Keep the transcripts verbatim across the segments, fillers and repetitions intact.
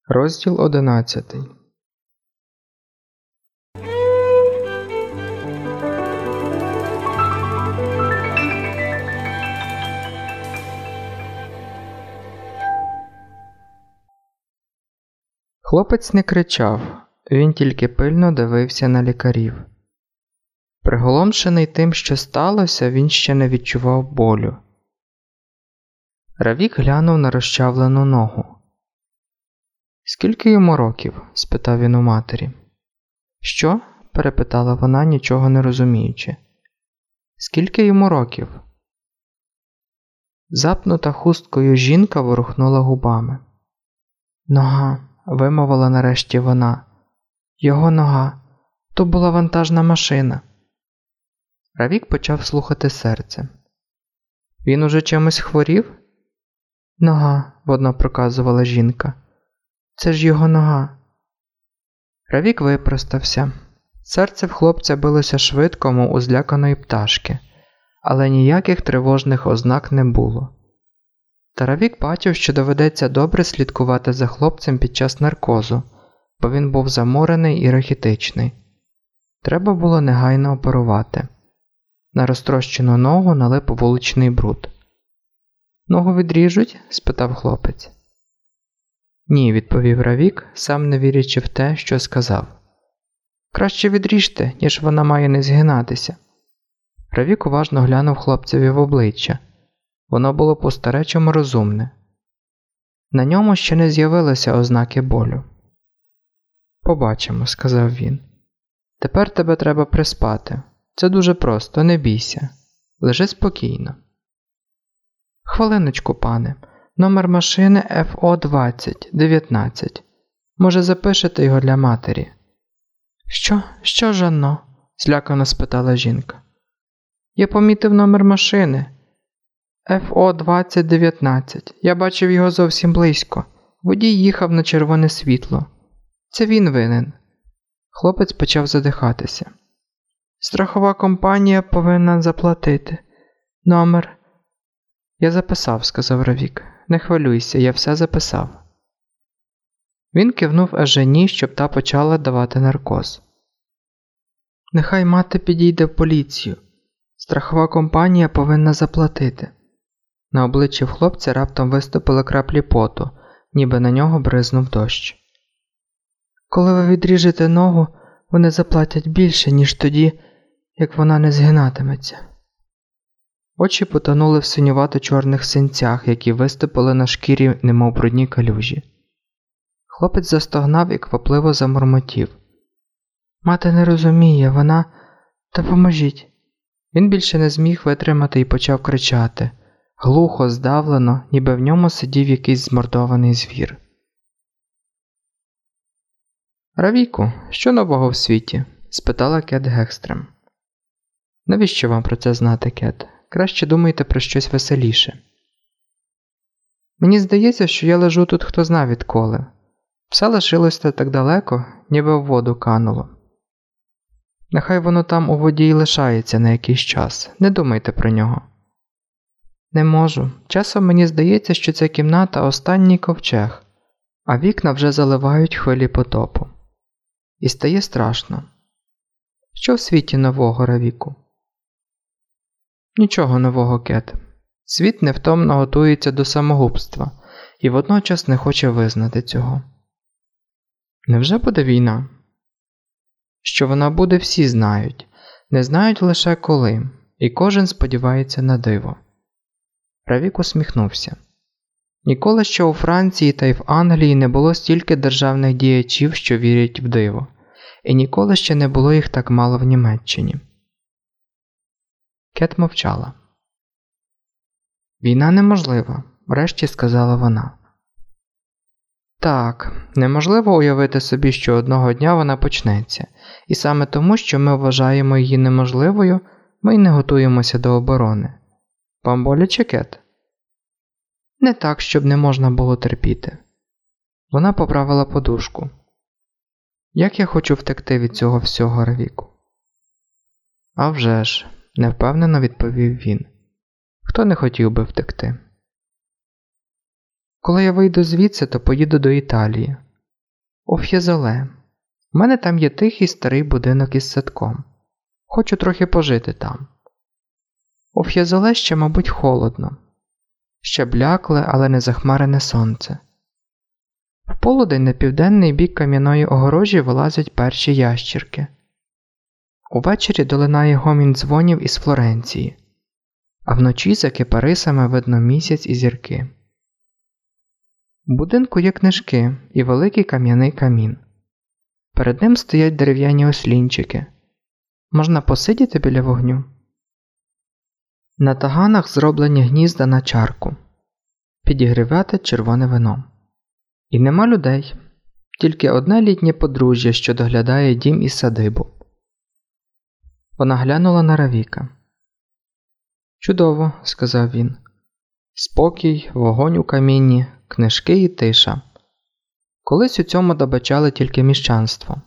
Розділ одинадцятий. Хлопець не кричав, він тільки пильно дивився на лікарів. Приголомшений тим, що сталося, він ще не відчував болю. Равік глянув на розчавлену ногу. «Скільки йому років?» – спитав він у матері. «Що?» – перепитала вона, нічого не розуміючи. «Скільки йому років?» Запнута хусткою жінка ворухнула губами. «Нога», – вимовила нарешті вона. «Його нога. То була вантажна машина». Равік почав слухати серце. «Він уже чимось хворів?» «Нога», – водно проказувала жінка. «Це ж його нога». Равік випростався. Серце в хлопця билося швидко, мов у зляканої пташки, але ніяких тривожних ознак не було. Та Равік бачив, що доведеться добре слідкувати за хлопцем під час наркозу, бо він був заморений і рахітичний. Треба було негайно оперувати. На розтрощену ногу налип вуличний бруд. «Ногу відріжуть?» – спитав хлопець. «Ні», – відповів Равік, сам не вірячи в те, що сказав. «Краще відріжте, ніж вона має не згинатися». Равік уважно глянув хлопцеві в обличчя. Воно було по-старечому розумне. На ньому ще не з'явилися ознаки болю. «Побачимо», – сказав він. «Тепер тебе треба приспати. Це дуже просто, не бійся. Лежи спокійно». «Хвилиночку, пане. Номер машини еф о двадцять дев'ятнадцять. Може, запишете його для матері?» «Що? Що, Жанно?» – злякано спитала жінка. «Я помітив номер машини. еф о двадцять дев'ятнадцять. Я бачив його зовсім близько. Водій їхав на червоне світло. Це він винен». Хлопець почав задихатися. «Страхова компанія повинна заплатити. Номер...» «Я записав», – сказав Равік. «Не хвилюйся, я все записав». Він кивнув Ежені, щоб та почала давати наркоз. «Нехай мати підійде в поліцію. Страхова компанія повинна заплатити». На обличчі в хлопця раптом виступили краплі поту, ніби на нього бризнув дощ. «Коли ви відріжете ногу, вони заплатять більше, ніж тоді, як вона не згинатиметься». Очі потонули в синювато-чорних синцях, які виступили на шкірі, немов брудні калюжі. Хлопець застогнав і квапливо замурмотів. «Мати не розуміє, вона... Допоможіть!» Він більше не зміг витримати і почав кричати. Глухо, здавлено, ніби в ньому сидів якийсь змордований звір. «Равіку, що нового в світі?» – спитала Кет Гекстрем. «Навіщо вам про це знати, Кет? Краще думайте про щось веселіше». «Мені здається, що я лежу тут хто зна відколи. Все лишилося так далеко, ніби в воду кануло. Нехай воно там у воді й лишається на якийсь час, не думайте про нього». «Не можу. Часом мені здається, що ця кімната – останній ковчег, а вікна вже заливають хвилі потопу. І стає страшно. Що в світі нового, Равіку?» «Нічого нового, Кет. Світ невтомно готується до самогубства і водночас не хоче визнати цього». «Невже буде війна?» «Що вона буде, всі знають. Не знають лише коли, і кожен сподівається на диво». Равік усміхнувся. Ніколи ще у Франції та й в Англії не було стільки державних діячів, що вірять в диво, і ніколи ще не було їх так мало в Німеччині. Кет мовчала. «Війна неможлива», – врешті сказала вона. «Так, неможливо уявити собі, що одного дня вона почнеться, і саме тому, що ми вважаємо її неможливою, ми й не готуємося до оборони. Вам боляче, Кет?» «Не так, щоб не можна було терпіти». Вона поправила подушку. «Як я хочу втекти від цього всього, Равіку?» «А вже ж», – невпевнено відповів він. «Хто не хотів би втекти?» «Коли я вийду звідси, то поїду до Італії. «У Ф'єзоле. У мене там є тихий старий будинок із садком. Хочу трохи пожити там. У Ф'єзоле ще, мабуть, холодно. Ще блякле, але не захмарене сонце. В полудень на південний бік кам'яної огорожі вилазять перші ящірки. Увечері долинає гомін дзвонів із Флоренції, а вночі за кипарисами видно місяць і зірки. У будинку є книжки і великий кам'яний камін. Перед ним стоять дерев'яні ослінчики. Можна посидіти біля вогню. На таганах зроблені гнізда на чарку. Підігрівати червоне вино. І нема людей, тільки одне літнє подружжя, що доглядає дім і садибу. Вона глянула на Равіка. «Чудово», – сказав він. «Спокій, вогонь у камінні, книжки і тиша. Колись у цьому добачали тільки міщанство.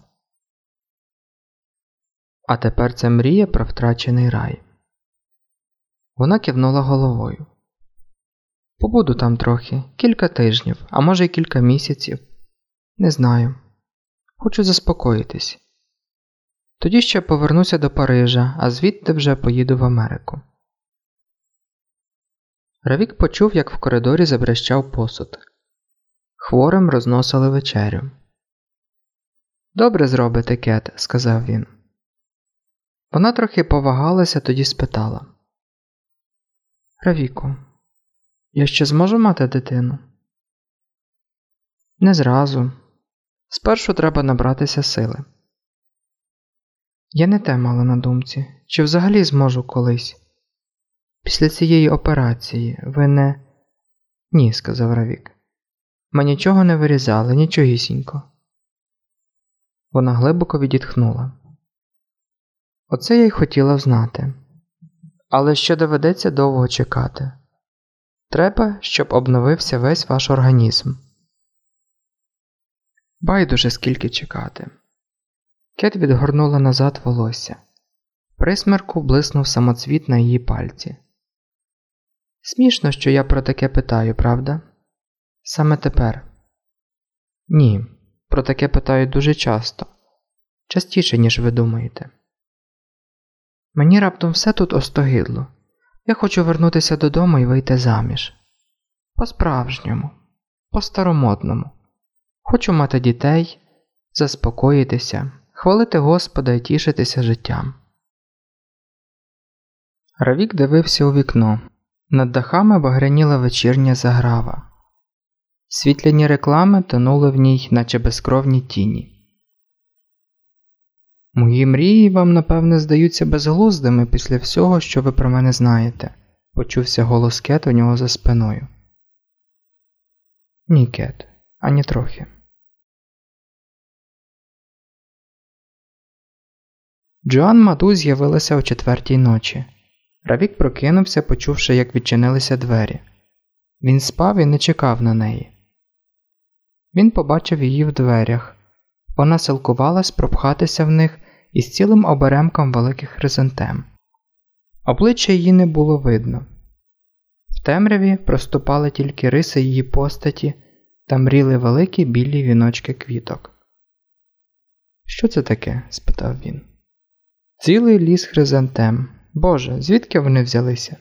А тепер це мрія про втрачений рай». Вона кивнула головою. «Побуду там трохи, кілька тижнів, а може й кілька місяців. Не знаю. Хочу заспокоїтись. Тоді ще повернуся до Парижа, а звідти вже поїду в Америку». Равік почув, як в коридорі забрящав посуд. Хворим розносили вечерю. «Добре зробите, Кет», – сказав він. Вона трохи повагалася, тоді спитала. «Равіку, я ще зможу мати дитину?» «Не зразу. Спершу треба набратися сили». «Я не те мала на думці. Чи взагалі зможу колись? Після цієї операції ви не...» «Ні», – сказав Равік. «Ми нічого не вирізали, нічогісінько». Вона глибоко відітхнула. «Оце я й хотіла знати. Але ще доведеться довго чекати. Треба, щоб обновився весь ваш організм». «Байдуже, скільки чекати». Кет відгорнула назад волосся. Присмерку блиснув самоцвіт на її пальці. «Смішно, що я про таке питаю, правда? Саме тепер?» «Ні, про таке питають дуже часто. Частіше, ніж ви думаєте. Мені раптом все тут остогидло. Я хочу вернутися додому і вийти заміж. По-справжньому. По-старомодному. Хочу мати дітей, заспокоїтися, хвалити Господа і тішитися життям». Равік дивився у вікно. Над дахами багряніла вечірня заграва. Світляні реклами тонули в ній, наче безкровні тіні. «Мої мрії вам, напевне, здаються безглуздими після всього, що ви про мене знаєте», – почувся голос Кет у нього за спиною. «Ні, Кет, ані трохи». Джоан Маду з'явилася о четвертій ночі. Равік прокинувся, почувши, як відчинилися двері. Він спав і не чекав на неї. Він побачив її в дверях. Вона силкувалась пропхатися в них із цілим оберемком великих хризантем. Обличчя її не було видно. В темряві проступали тільки риси її постаті та мріли великі білі віночки квіток. «Що це таке?» – спитав він. «Цілий ліс хризантем. Боже, звідки вони взялися?»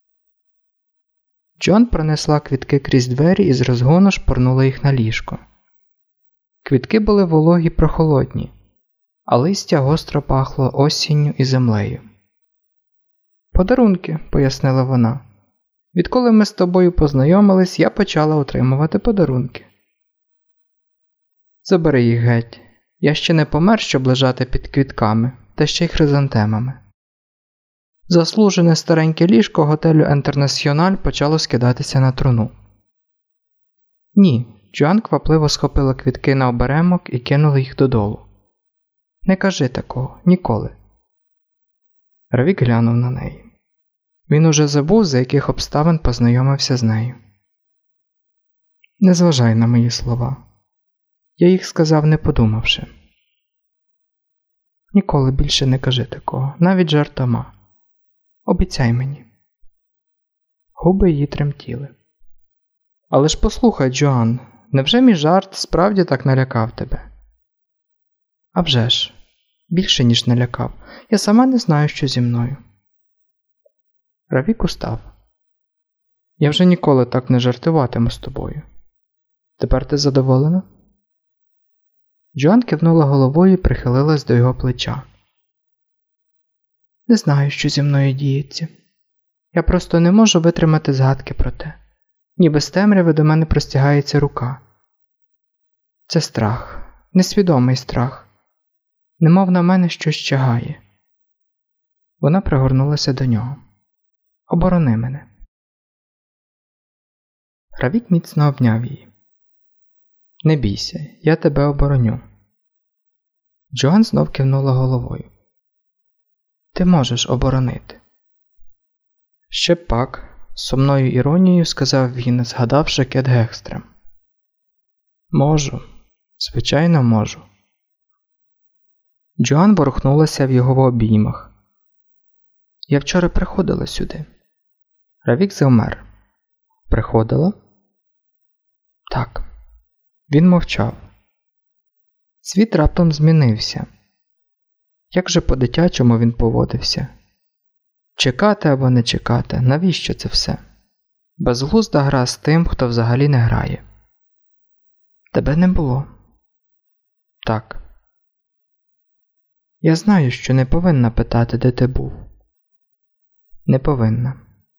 Джон пронесла квітки крізь двері і з розгону шпурнула їх на ліжко. Квітки були вологі й прохолодні, а листя гостро пахло осінню і землею. «Подарунки», – пояснила вона. «Відколи ми з тобою познайомились, я почала отримувати подарунки». «Забери їх геть. Я ще не помер, щоб лежати під квітками, та ще й хризантемами». Заслужене стареньке ліжко готелю «Інтернаціональ» почало скидатися на труну. «Ні», – Джоан квапливо схопила квітки на оберемок і кинула їх додолу. «Не кажи такого, ніколи». Равік глянув на неї. Він уже забув, за яких обставин познайомився з нею. «Не зважай на мої слова. Я їх сказав, не подумавши». «Ніколи більше не кажи такого, навіть жартома. Обіцяй мені». Губи її тремтіли. «Але ж послухай, Джоан, невже мій жарт справді так налякав тебе? А вже ж, більше ніж налякав. Я сама не знаю, що зі мною. Равік устав. Я вже ніколи так не жартуватиму з тобою. Тепер ти задоволена? Джоан кивнула головою і прихилилась до його плеча. Не знаю, що зі мною діється. Я просто не можу витримати згадки про те. Ніби з темряви до мене простягається рука. Це страх, несвідомий страх. Немов на мене щось чагає. Вона пригорнулася до нього. Оборони мене. Равік міцно обняв її. Не бійся, я тебе обороню. Джоан знов кивнула головою. Ти можеш оборонити. Ще пак, з сумною іронією сказав він, згадавши Кет Гекстрем. Можу, звичайно можу. Джоан ворухнулася в його обіймах. Я вчора приходила сюди. Равік завмер. Приходила? Так. Він мовчав. Світ раптом змінився. Як же по-дитячому він поводився? Чекати або не чекати, навіщо це все? Безглузда гра з тим, хто взагалі не грає. Тебе не було. Так. Я знаю, що не повинна питати, де ти був. Не повинна.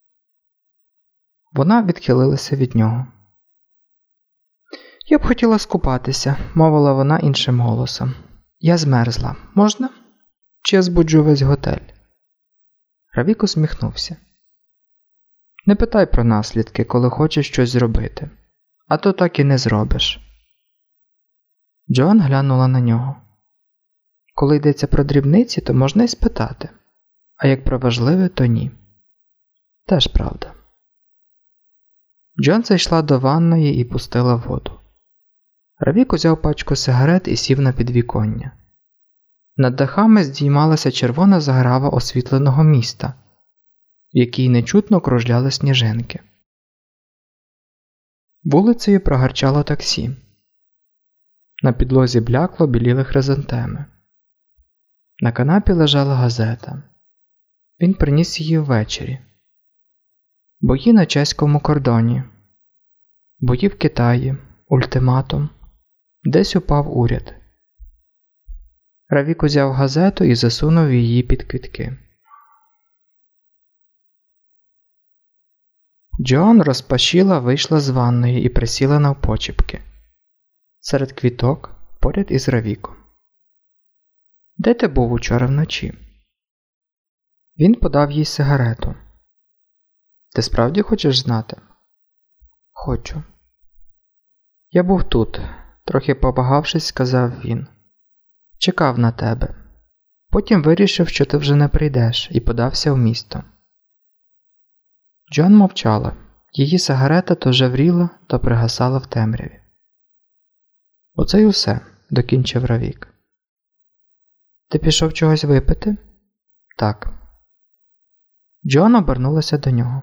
Вона відхилилася від нього. Я б хотіла скупатися, мовила вона іншим голосом. Я змерзла. Можна? Чи я збуджу весь готель? Равік усміхнувся. Не питай про наслідки, коли хочеш щось зробити. А то так і не зробиш. Джоан глянула на нього. Коли йдеться про дрібниці, то можна й спитати. А як про важливе, то ні. Теж правда. Джоан зайшла до ванної і пустила воду. Равік узяв пачку сигарет і сів на підвіконня. Над дахами здіймалася червона заграва освітленого міста, в якій нечутно кружляли сніжинки. Вулицею прогарчало таксі. На підлозі блякло біліли хризантеми. На канапі лежала газета. Він приніс її ввечері. Бої на чеському кордоні. Бої в Китаї. Ультиматум. Десь упав уряд. Равік узяв газету і засунув її під квітки. Джоан розпашіла вийшла з ванної і присіла навпочіпки. Серед квіток, поряд із Равіком. Де ти був учора вночі? Він подав їй сигарету. Ти справді хочеш знати? Хочу. Я був тут, трохи повагавшись, сказав він. Чекав на тебе. Потім вирішив, що ти вже не прийдеш, і подався в місто. Джоан мовчала. Її сигарета то жевріла, то пригасала в темряві. Оце й усе, докінчив Равік. Ти пішов чогось випити? Так. Джоан обернулася до нього.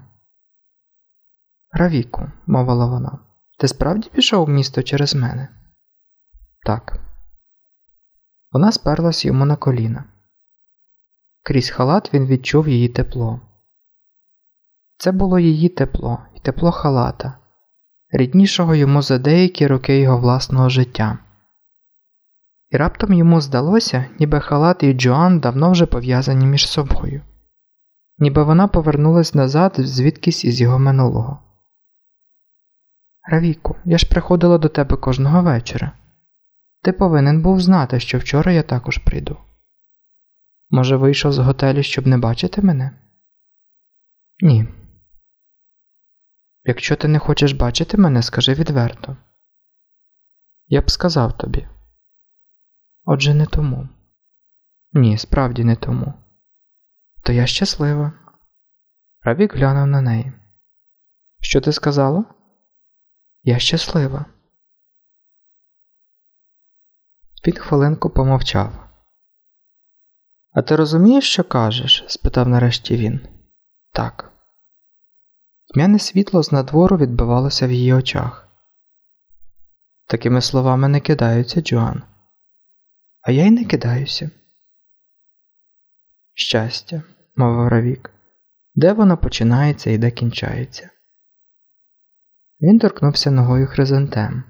Равіку, мовила вона, ти справді пішов в місто через мене? Так. Вона сперлась йому на коліна. Крізь халат він відчув її тепло. Це було її тепло і тепло халата, ріднішого йому за деякі роки його власного життя. І раптом йому здалося, ніби халат і Джоан давно вже пов'язані між собою. Ніби вона повернулась назад звідкись із його минулого. Равіку, я ж приходила до тебе кожного вечора. Ти повинен був знати, що вчора я також прийду. Може, вийшов з готелю, щоб не бачити мене? Ні. Якщо ти не хочеш бачити мене, скажи відверто. Я б сказав тобі. Отже, не тому. Ні, справді не тому. То я щаслива. Равік глянув на неї. Що ти сказала? Я щаслива. Він хвилинку помовчав. А ти розумієш, що кажеш? Спитав нарешті він. Так. Тьмяне світло з надвору відбивалося в її очах. Такими словами не кидаються, Джоан. А я й не кидаюся. Щастя, мовив Равік. Де воно починається і де кінчається? Він торкнувся ногою хризантем.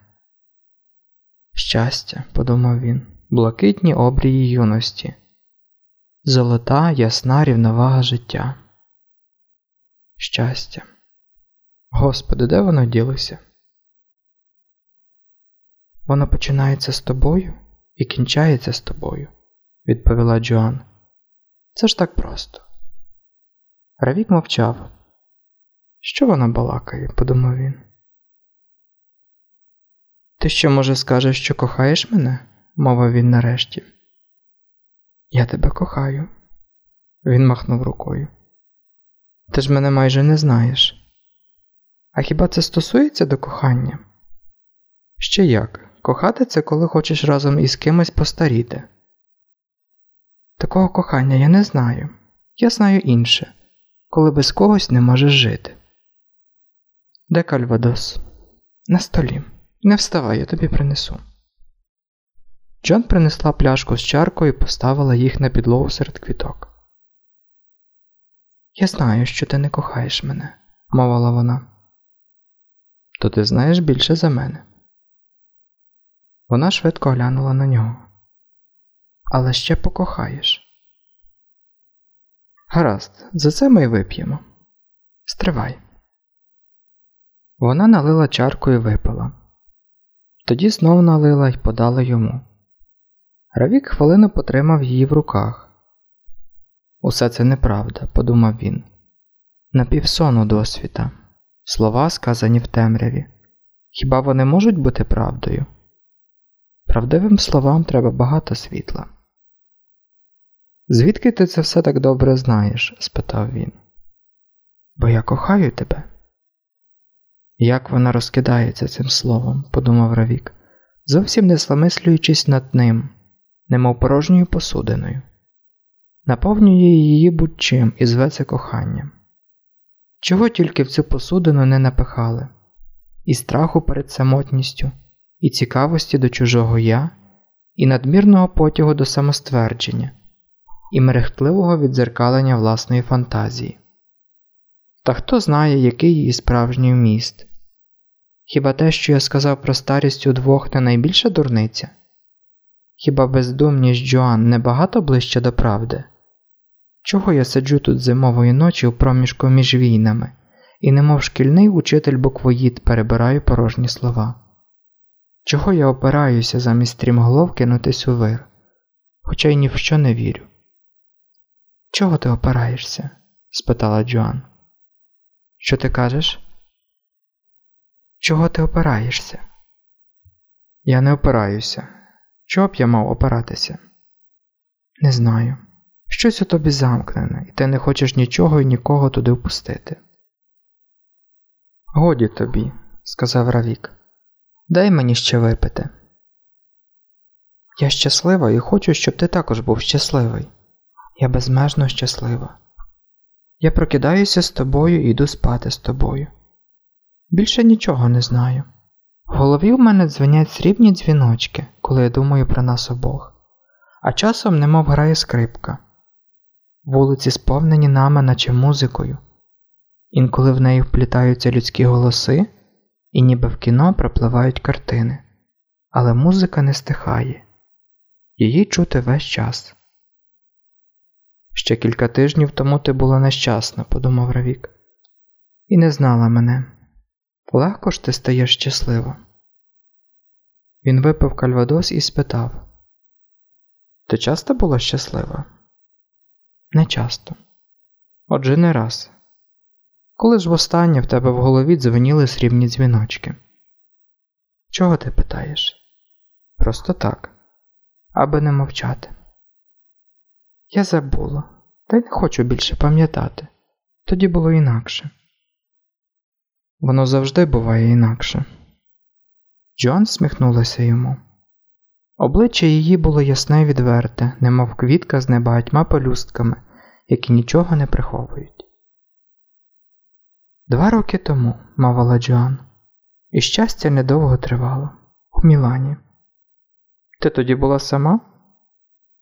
Щастя, подумав він, блакитні обрії юності. Золота, ясна рівновага життя. Щастя. Господи, де воно ділося? Воно починається з тобою і кінчається з тобою, відповіла Джоан. Це ж так просто. Равік мовчав. Що вона балакає, подумав він. Ти що, може, скажеш, що кохаєш мене? Мовив він нарешті. Я тебе кохаю. Він махнув рукою. Ти ж мене майже не знаєш. А хіба це стосується до кохання? Ще як. Кохати – це коли хочеш разом із кимось постаріти. Такого кохання я не знаю. Я знаю інше. Коли без когось не можеш жити. Де кальвадос? На столі. Не вставай, я тобі принесу. Джон принесла пляшку з чаркою і поставила їх на підлогу серед квіток. Я знаю, що ти не кохаєш мене, мовила вона. То ти знаєш більше за мене. Вона швидко глянула на нього. Але ще покохаєш. Гаразд, за це ми й вип'ємо. Стривай. Вона налила чарку і випила. Тоді знов налила й подала йому. Равік хвилину потримав її в руках. Усе це неправда, подумав він. Напівсону досвіта. Слова, сказані в темряві. Хіба вони можуть бути правдою? Правдивим словам треба багато світла. «Звідки ти це все так добре знаєш?» – спитав він. «Бо я кохаю тебе». Як вона розкидається цим словом, подумав Равік, зовсім не замислюючись над ним, немов порожньою посудиною. Наповнює її будь-чим і зве це коханням. Чого тільки в цю посудину не напихали? І страху перед самотністю, і цікавості до чужого «я», і надмірного потягу до самоствердження, і мерехтливого віддзеркалення власної фантазії. Та хто знає, який її справжній вміст? Хіба те, що я сказав про старість удвох, не найбільша дурниця? Хіба бездумність Джоан небагато ближче до правди? Чого я сиджу тут зимової ночі у проміжку між війнами, і немов шкільний учитель буквоїд перебираю порожні слова? Чого я опираюся замість стрімголов кинутись у вир, хоча й ні в що не вірю? «Чого ти опираєшся?» – спитала Джоан. «Що ти кажеш?» «Чого ти опираєшся?» «Я не опираюся. Чого б я мав опиратися?» «Не знаю. Щось у тобі замкнене, і ти не хочеш нічого і нікого туди впустити». «Годі тобі», – сказав Равік. «Дай мені ще випити». «Я щаслива і хочу, щоб ти також був щасливий. Я безмежно щаслива. Я прокидаюся з тобою і йду спати з тобою. Більше нічого не знаю. В голові в мене дзвенять срібні дзвіночки, коли я думаю про нас обох. А часом немов грає скрипка. Вулиці сповнені нами, наче музикою. Інколи в неї вплітаються людські голоси, і ніби в кіно пропливають картини. Але музика не стихає. Її чути весь час. «Ще кілька тижнів тому ти була нещасна», – подумав Равік. «І не знала мене. Легко ж ти стаєш щаслива». Він випив кальвадос і спитав. «Ти часто була щаслива?» «Не часто. Отже, не раз. Коли ж востаннє в тебе в голові дзвеніли срібні дзвіночки?» «Чого ти питаєш?» «Просто так. Аби не мовчати». «Я забула, та й не хочу більше пам'ятати. Тоді було інакше». «Воно завжди буває інакше». Джоан сміхнулася йому. Обличчя її було ясне й відверте, немов квітка з небагатьма пелюстками, які нічого не приховують. «Два роки тому», – мовила Джоан, – «і щастя недовго тривало. У Мілані». «Ти тоді була сама?»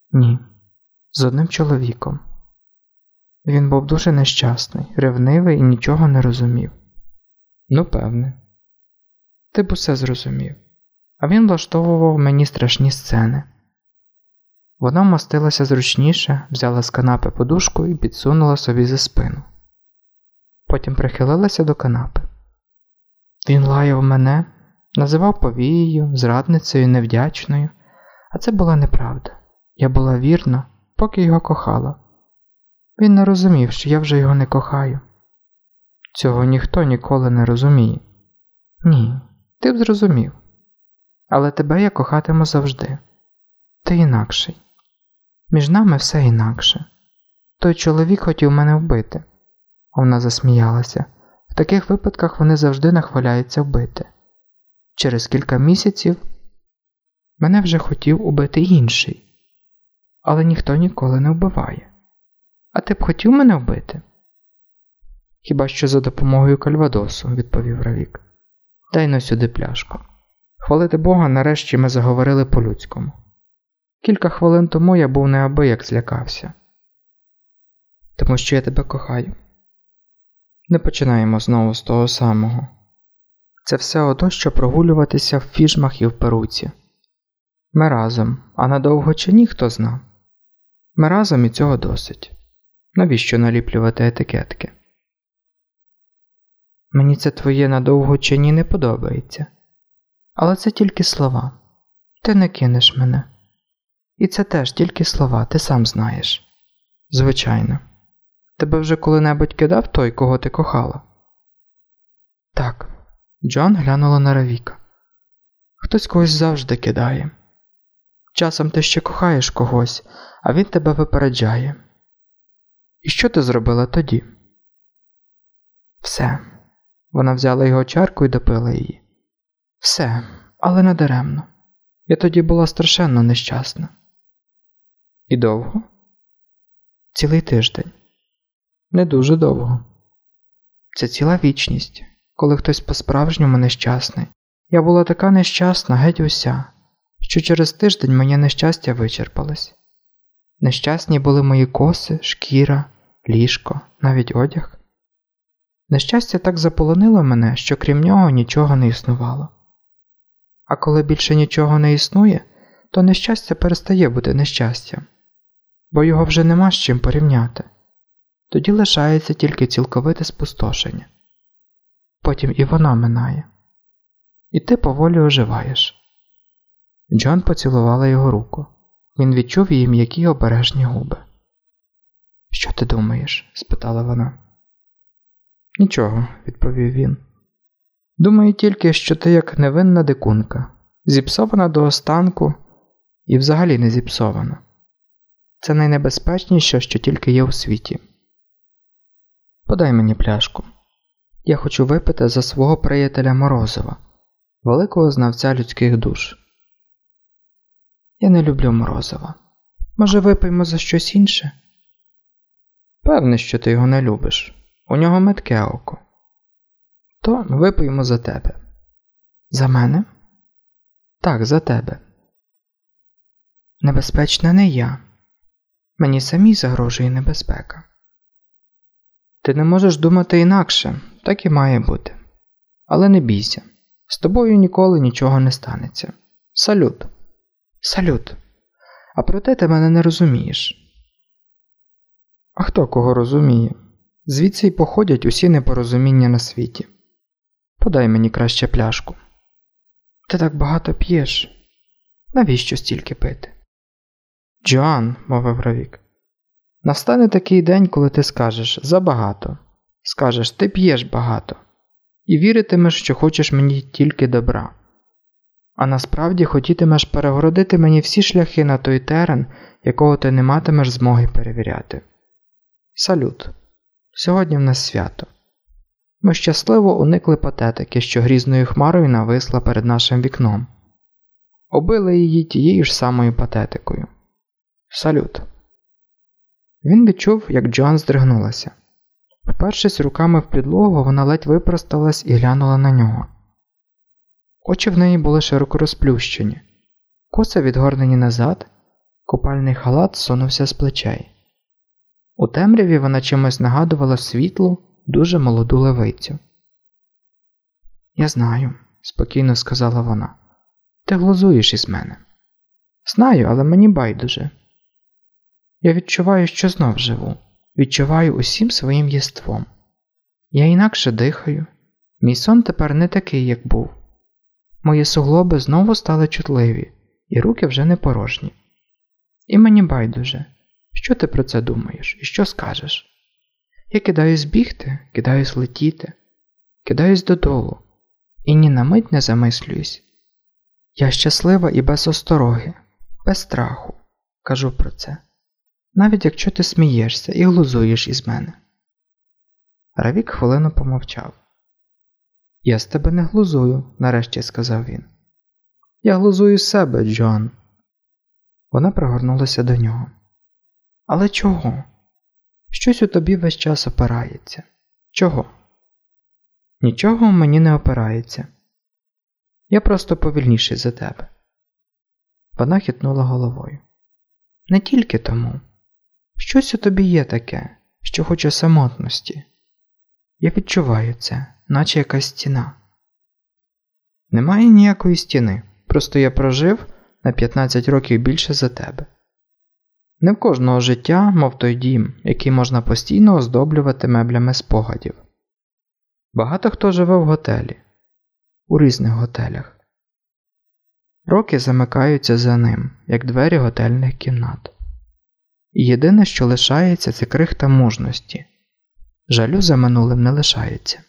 Ні, з одним чоловіком. Він був дуже нещасний, ревнивий і нічого не розумів. Ну, певне. Ти б усе зрозумів. А він влаштовував мені страшні сцени. Вона вмостилася зручніше, взяла з канапи подушку і підсунула собі за спину. Потім прихилилася до канапи. Він лаяв мене, називав повією, зрадницею, невдячною, а це була неправда. Я була вірна, поки його кохала. Він не розумів, що я вже його не кохаю. Цього ніхто ніколи не розуміє. Ні, ти б зрозумів. Але тебе я кохатиму завжди. Ти інакший. Між нами все інакше. Той чоловік хотів мене вбити. Вона засміялася. В таких випадках вони завжди нахваляються вбити. Через кілька місяців мене вже хотів убити інший. Але ніхто ніколи не вбиває. А ти б хотів мене вбити? Хіба що за допомогою кальвадосу, відповів Равік. Дай но сюди пляшку. Хвалити Бога, нарешті ми заговорили по-людському. Кілька хвилин тому я був неабияк злякався. Тому що я тебе кохаю. Не починаємо знову з того самого. Це все ото, що прогулюватися в фіжмах і в перуці. Ми разом, а надовго чи ні, хто зна. Ми разом і цього досить. Навіщо наліплювати етикетки? Мені це твоє надовго чи ні не подобається. Але це тільки слова. Ти не кинеш мене. І це теж тільки слова, ти сам знаєш. Звичайно. Тебе вже коли-небудь кидав той, кого ти кохала? Так. Джоан глянула на Равіка. Хтось когось завжди кидає. Часом ти ще кохаєш когось, а він тебе випереджає. І що ти зробила тоді? Все. Вона взяла його чарку і допила її. Все, але надаремно. Я тоді була страшенно нещасна. І довго? Цілий тиждень. Не дуже довго. Це ціла вічність, коли хтось по-справжньому нещасний. Я була така нещасна, геть уся, що через тиждень моє нещастя вичерпалось. Нещасні були мої коси, шкіра, ліжко, навіть одяг. Нещастя так заполонило мене, що крім нього нічого не існувало. А коли більше нічого не існує, то нещастя перестає бути нещастям, бо його вже нема з чим порівняти. Тоді лишається тільки цілковите спустошення. Потім і воно минає. І ти поволі оживаєш. Джон поцілувала його руку. Він відчув її м'які обережні губи. «Що ти думаєш?» – спитала вона. «Нічого», – відповів він. «Думаю тільки, що ти як невинна дикунка, зіпсована до останку і взагалі не зіпсована. Це найнебезпечніше, що тільки є у світі. Подай мені пляшку. Я хочу випити за свого приятеля Морозова, великого знавця людських душ». «Я не люблю Морозова. Може, випиймо за щось інше?» «Певне, що ти його не любиш. У нього метке око. То випиймо за тебе». «За мене?» «Так, за тебе». «Небезпечна не я. Мені самій загрожує небезпека». «Ти не можеш думати інакше, так і має бути. Але не бійся. З тобою ніколи нічого не станеться. Салют». «Салют. А проте ти мене не розумієш». «А хто кого розуміє? Звідси й походять усі непорозуміння на світі. Подай мені краще пляшку». «Ти так багато п'єш. Навіщо стільки пити?» «Джоан», – мовив Равік, – «настане такий день, коли ти скажеш «забагато». Скажеш «ти п'єш багато» і віритимеш, що хочеш мені тільки добра. А насправді хотітимеш перегородити мені всі шляхи на той терен, якого ти не матимеш змоги перевіряти. Салют. Сьогодні в нас свято. Ми щасливо уникли патетики, що грізною хмарою нависла перед нашим вікном. Обили її тією ж самою патетикою. Салют». Він відчув, як Джоан здригнулася. Впершись руками в підлогу, вона ледь випросталась і глянула на нього. Очі в неї були широко розплющені, коси відгорнені назад, Купальний халат сунувся з плечей. У темряві вона чимось нагадувала світлу, дуже молоду левицю. «Я знаю», – спокійно сказала вона. «Ти глузуєш із мене». «Знаю, але мені байдуже. Я відчуваю, що знов живу. Відчуваю усім своїм єством. Я інакше дихаю. Мій сон тепер не такий, як був. Мої суглоби знову стали чутливі, і руки вже не порожні. І мені байдуже. Що ти про це думаєш і що скажеш? Я кидаюсь бігти, кидаюсь летіти, кидаюсь додолу, і ні на мить не замислююсь. Я щаслива і без остороги, без страху, кажу про це. Навіть якщо ти смієшся і глузуєш із мене». Равік хвилину помовчав. «Я з тебе не глузую», – нарешті сказав він. «Я глузую з себе, Джоан». Вона пригорнулася до нього. «Але чого? Щось у тобі весь час опирається. Чого?» «Нічого в мені не опирається. Я просто повільніший за тебе». Вона хитнула головою. «Не тільки тому. Щось у тобі є таке, що хоче самотності. Я відчуваю це, наче якась стіна». «Немає ніякої стіни, просто я прожив на п'ятнадцять років більше за тебе. Не в кожного життя, мов той дім, який можна постійно оздоблювати меблями спогадів. Багато хто живе в готелі, у різних готелях. Роки замикаються за ним, як двері готельних кімнат. І єдине, що лишається, це крихта мужності. Жалю за минулим не лишається».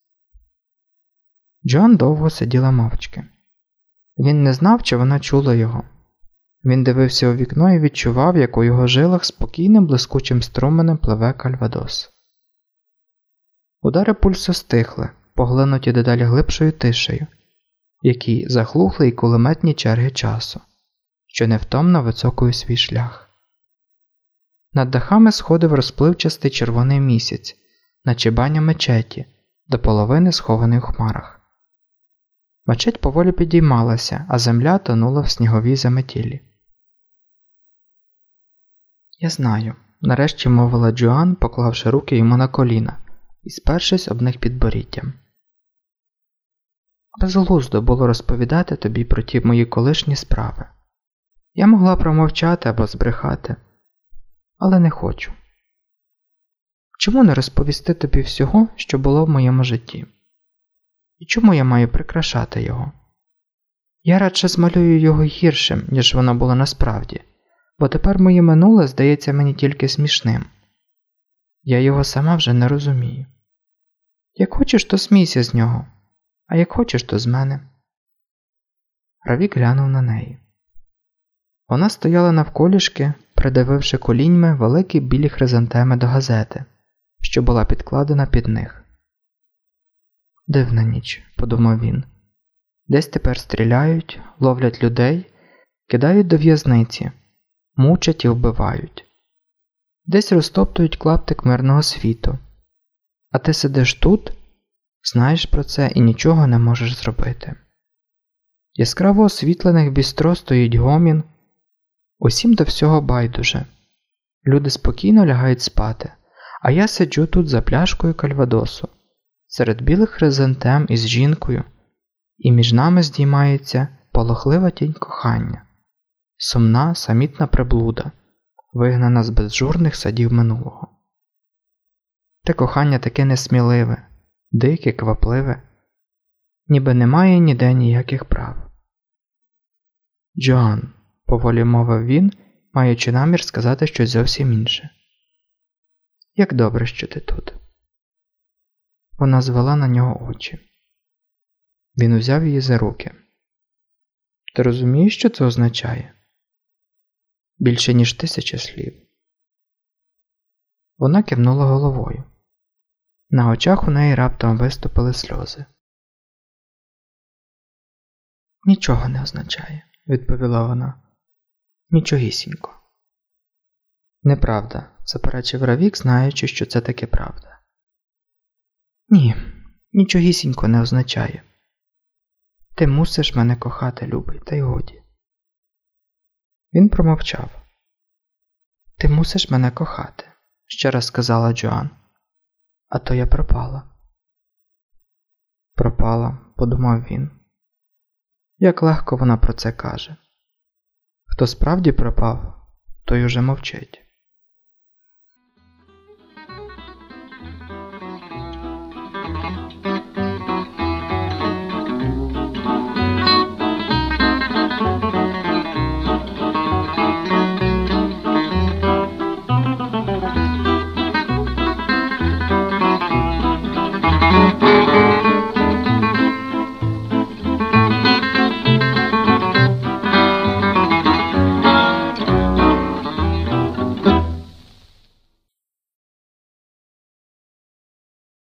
Джоан довго сиділа мовчки. Він не знав, чи вона чула його. Він дивився у вікно і відчував, як у його жилах спокійним блискучим струменем пливе Кальвадос. Удари пульсу стихли, поглинуті дедалі глибшою тишею, які заглухли й кулеметні черги часу, що невтомно вицокує свій шлях. Над дахами сходив розпливчастий червоний місяць, наче баня мечеті, до половини схований у хмарах. Мечеть поволі підіймалася, а земля тонула в сніговій заметілі. «Я знаю», – нарешті мовила Джоан, поклавши руки йому на коліна і спершись об них підборіддям. «Безглуздо було розповідати тобі про ті мої колишні справи. Я могла промовчати або збрехати, але не хочу. Чому не розповісти тобі всього, що було в моєму житті? І чому я маю прикрашати його? Я радше змалюю його гіршим, ніж воно було насправді, бо тепер моє минуле здається мені тільки смішним. Я його сама вже не розумію. Як хочеш, то смійся з нього, а як хочеш, то з мене». Равік глянув на неї. Вона стояла навколішки, придавивши коліньми великі білі хризантеми до газети, що була підкладена під них. «Дивна ніч», – подумав він. «Десь тепер стріляють, ловлять людей, кидають до в'язниці, мучать і вбивають. Десь розтоптують клаптик мирного світу. А ти сидиш тут, знаєш про це і нічого не можеш зробити. Яскраво освітлених бістро стоїть гомін. Усім до всього байдуже. Люди спокійно лягають спати, а я сиджу тут за пляшкою кальвадосу, серед білих хризантем із жінкою, і між нами здіймається полохлива тінь кохання, сумна, самітна приблуда, вигнана з безжурних садів минулого. Те кохання таке несміливе, дике, квапливе, ніби немає ніде ніяких прав. «Джоан», – поволі мовив він, маючи намір сказати щось зовсім інше. «Як добре, що ти тут». Вона звела на нього очі. Він узяв її за руки. «Ти розумієш, що це означає?» «Більше, ніж тисяча слів». Вона кивнула головою. На очах у неї раптом виступили сльози. «Нічого не означає», – відповіла вона. «Нічогісінько». «Неправда», – заперечив Равік, знаючи, що це таки правда. «Ні, нічогісінько не означає. Ти мусиш мене кохати, любий, та й годі». Він промовчав. Ти мусиш мене кохати, ще раз сказала Джоан. А то я пропала. Пропала, подумав він. Як легко вона про це каже. Хто справді пропав, той уже мовчить. Thank you.